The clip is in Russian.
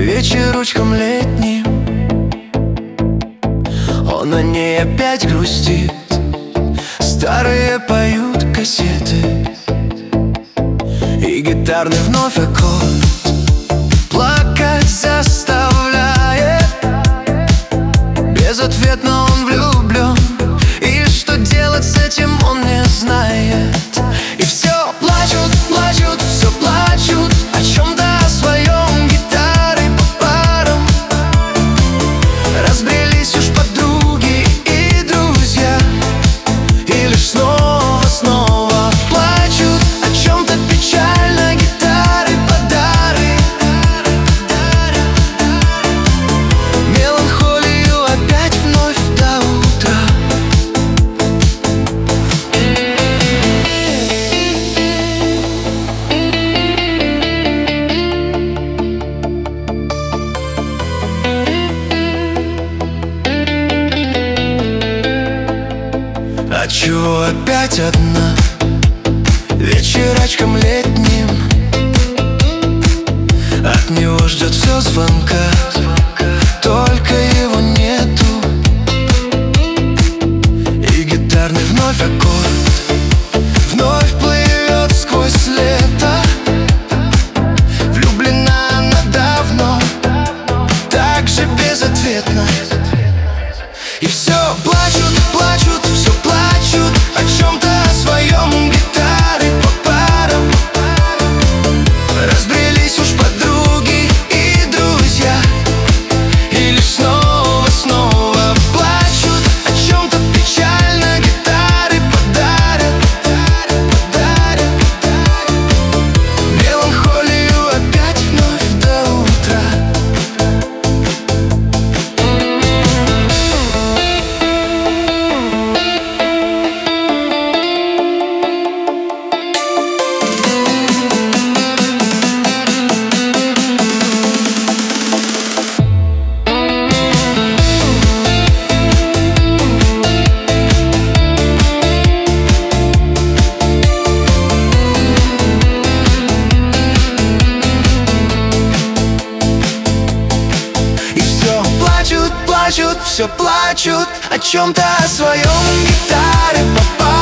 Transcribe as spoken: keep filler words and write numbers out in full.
вечерочком летним он о ней опять грустит. Старые поют кассеты, и гитарный вновь аккорд плакать заставляет. Безответно он влюблен, и что делать с этим он не знает. И все плачут, плачут, все плачут о чем-то о своем, гитары по парам. Разбрелись уж подруги и друзья, и лишь снова, снова плачут о чем-то печально, гитары подары. Меланхолию опять вновь до утра. А чего опять одна вечерочком летним? От него ждет все звонка, только его нету. И гитарный вновь аккорд вновь плывет сквозь лето. Влюблена она давно, так же безответно. И все плачут, плачут, все плачут о чем-то о своем, гитары по парам. Разбрелись уж подруги и друзья, и лишь снова, снова плачут о чем-то печально, гитары подарят, подарят. Меланхолию опять вновь до утра. Плачут, все плачут о чем-то о своем, гитары по парам.